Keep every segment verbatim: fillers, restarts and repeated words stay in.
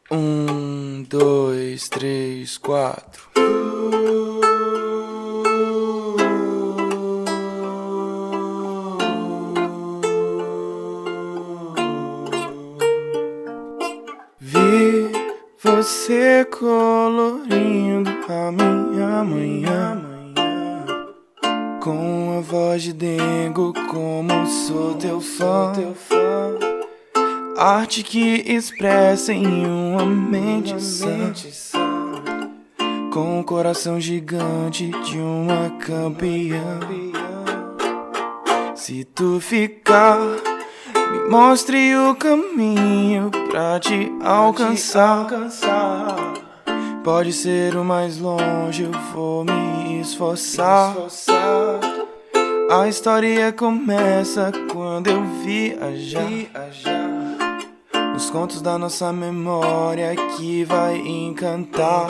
Um, dois, três, quatro. Vi você colorindo a minha manhã, com a voz de dengo, como sou teu fã. Arte que expressa em uma mente sã, com o coração gigante de uma campeã. Se tu ficar, me mostre o caminho pra te alcançar. Pode ser o mais longe, eu vou me esforçar. A história começa quando eu viajar nos contos da nossa memória que vai encantar.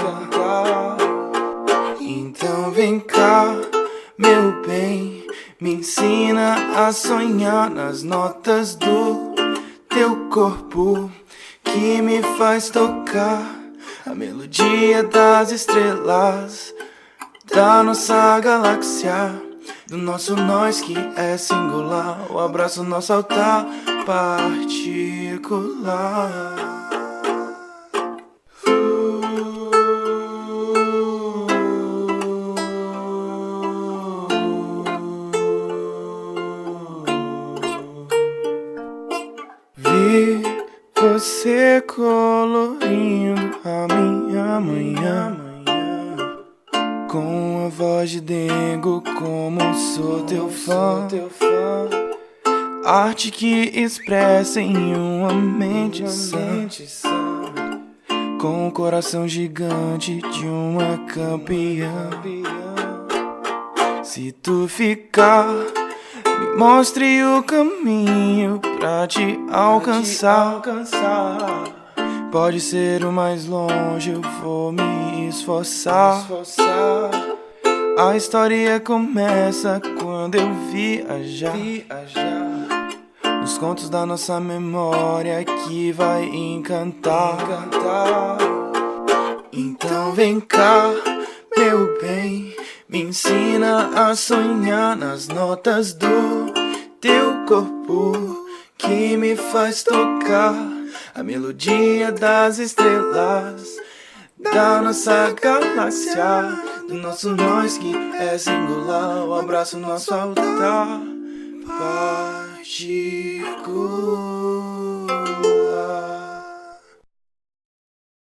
Então vem cá, meu bem, me ensina a sonhar nas notas do teu corpo, que me faz tocar a melodia das estrelas da nossa galáxia, do nosso nós que é singular. O abraço, nosso altar particular. Vi você colorindo a minha manhã, com a voz de dengo, como sou teu fã. Arte que expressa em uma mente sã, com o coração gigante de uma campeã. Se tu ficar, me mostre o caminho pra te alcançar. Pode ser o mais longe, eu vou me esforçar. A história começa quando eu viajar nos contos da nossa memória que vai encantar. Então vem cá, meu bem, me ensina a sonhar nas notas do teu corpo, que me faz tocar a melodia das estrelas da nossa galáxia, do nosso nós que é singular. O abraço, nosso altar particular.